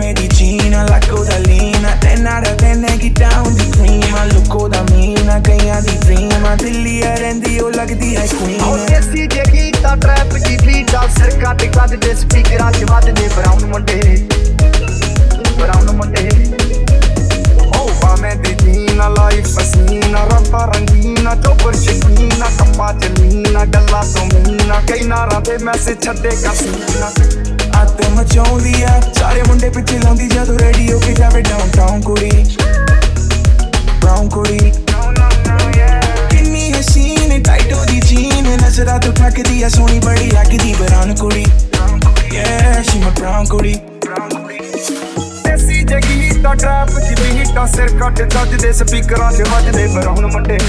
di Cina, la codalina, tenara tenegi down di prima, looko da mina, kaiyan di dream, dilli rendi o lagdi hai queen. ਉਹ ਦੇਸੀ ਜੇ Gita trap ਦੀ ਬੀਟਾ ਸਿਰ ਕੱਟ ਕੱਟ ਦੇ ਸਪੀਕਰਾਂ 'ਚ ਵੱਜਦੇ ਬਰਾਊਨ ਮੁੰਡੇ ਉਹ ਬਾਵੇਂ ਦੀ ਜੀਨਾ ਲਾਈਫ ਪਸੀਨਾ ਰੱਬਾ ਰੰਗੀਨਾ ਚੋਪਰ ਸ਼ਕੀਨਾ ਕੰਮਾਂ 'ਚ ਲੀਨਾ ਗੱਲਾਂ ਤੋਂ ਮੀਨਾ ਕਈ ਨਾਰਾਂ ਤੇ ਮੈਸੇਜ ਛੱਡੇ ਕਸੀਨਾ ਅੱਤ ਮਚਾਉਂਦੀ ਆ ਸਾਰੇ ਮੁੰਡੇ ਪਿੱਛੇ ਲਾਉਂਦੀ ਜਦੋਂ ਰੇਡੀਓ ਕੇ ਜਾਵੇ ਡਾਊਨਟਾਊਨ ਕੁੜੀ ਬਰਾਊਨ ਕੁੜੀ ਕਿੰਨੀ ਹਸੀਨ ਟਾਈਟ ਉਹਦੀ ਜੀਨ ਨਜ਼ਰਾਂ ਤੋਂ ਠੱਕਦੀ ਆ ਸੋਹਣੀ ਬੜੀ ਲੱਗਦੀ ਬਰਾਊਨ ਕੁੜੀ yeah she my brown ਕੁੜੀ ਦੇਸੀ ਜੇ ਗੀਤਾ ਟਰੈਪ ਦੀ ਬੀਟਾ ਸਿਰ ਕੱਟ ਕੱਜਦੇ ਸਪੀਕਰਾਂ 'ਚ ਵੱਜਦੇ ਬਰਾਊਨ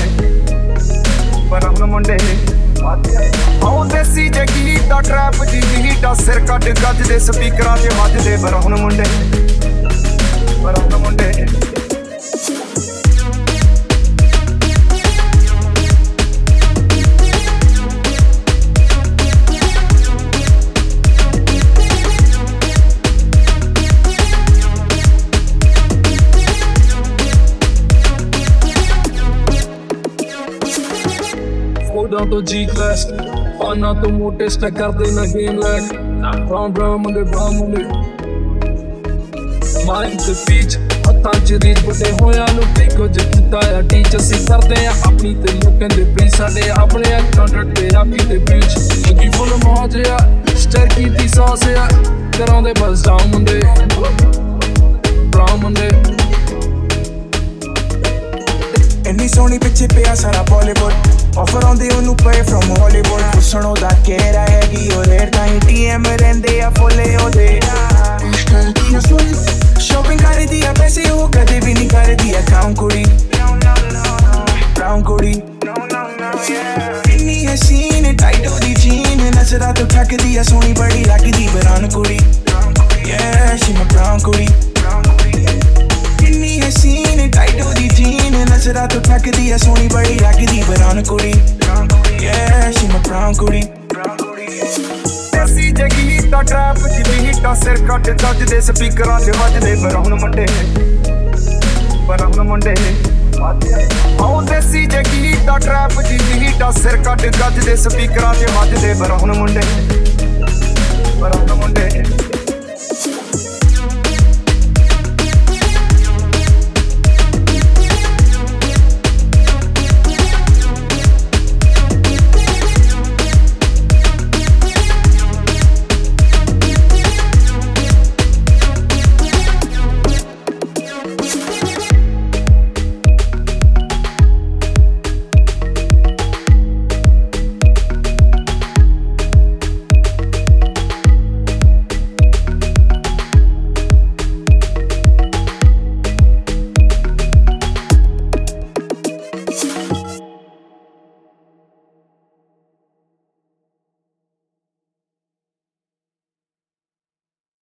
ਮੁੰਡੇ ਉਹ ਦੇਸੀ ਜੇ ਗੀਤਾ ਟਰੈਪ ਦੀ ਬੀਟਾ ਸਿਰ ਕੱਟ ਕੱਜਦੇ ਸਪੀਕਰਾਂ 'ਚ ਵੱਜਦੇ ਬਰਾਊਨ ਮੁੰਡੇ Foda to G-Class Panna to mote stack ਕਰਦੇ ਨਾ game like Brown ਮੁੰਡੇ Mind the beach ਹੱਥਾਂ 'ਚ ਰੀਚ ਬੁੱਢੇ ਹੋਇਆਂ ਨੂੰ ਦੇਖੋ ਜਿੱਤਾ ਆ ਟੀਚ ਅਸੀਂ ਕਰਦੇ ਆ ਆਪਣੀ ਤੇ ਲੋਕਾਂ ਦੇ ਵੀ ਸਾਡੇ ਆਪਣੇ ਕੰਟਰੈਕਟ ਤੇ ਆਪੀ ਤੇ ਬੀਚ ਲੱਗੀ ਫੁੱਲ ਮੌਜ ਆ ਸਟਰ ਕੀਤੀ ਸੌਸ ਆ ਕਰਾਉਂਦੇ ਬਸ ਡਾਊਨ ਮੁੰਡੇ Brown ਮੁੰਡੇ ਇੰਨੀ ਸੋਹਣੀ ਪਿੱਛੇ ਪਿਆ ਸਾਰਾ ਬਾਲੀਵੁੱਡ ਆਫਰ ਆਉਂਦੇ ਉਹਨੂੰ ਪਏ ਫਰੋਮ ਹਾਲੀਵੁੱਡ ਪੁੱਛਣੋਂ ਦਾ ਕਹਿਰਾ ਹੈਗੀ ਉਹ ਰੇਟ ਤਾਂ ਟੀਐਮ ਰਹਿੰਦੇ ਆ ਫੁੱਲੇ ਉਹਦੇ ਸ਼ੋਪਿੰਗ ਕਰਦੀ ਆ ਪੈਸੇ ਉਹ ਕਦੇ ਵੀ ਨਹੀਂ ਕਰਦੀ ਆ ਕਾਮ ਕੁੜੀ ਬਰਾਊਨ ਕੁੜੀ ਕਿੰਨੀ ਹਸੀਨ ਟਾਈਟ ਉਹਦੀ ਜੀਨ ਨਜ਼ਰਾਂ ਤੋਂ ਠੱਕਦੀ ਆ ਸੋਹਣੀ ਬੜੀ ਲੱਗਦੀ ਬਰਾਊਨ ਕੁੜੀ yeah she my brown ਕੁੜੀ ਕਿੰਨੀ ਹਸੀਨ ਟਾਈਟ ਉਹਦੀ ਜੀਨ ਨਜ਼ਰਾਂ ਤੋਂ ਠੱਕਦੀ ਆ ਸੋਹਣੀ ਬੜੀ ਲੱਗਦੀ ਬਰਾਊਨ ਕੁੜੀ yeah she my brown ਕੁੜੀ ਦੇਸੀ ਜੇ ਗੀਤਾ ਟਰੈਪ ਦੀ ਬੀਟਾ ਸਿਰ ਕੱਟ ਕੱਜਦੇ ਸਪੀਕਰਾਂ 'ਚ ਵੱਜਦੇ ਬਰਾਊਨ ਮੁੰਡੇ ਉਹ ਦੇਸੀ ਜੇ ਗੀਤਾ ਟਰੈਪ ਦੀ ਬੀਟਾ ਸਿਰ ਕੱਟ ਕੱਜਦੇ ਸਪੀਕਰਾਂ 'ਚ ਵੱਜਦੇ ਬਰਾਊਨ ਮੁੰਡੇ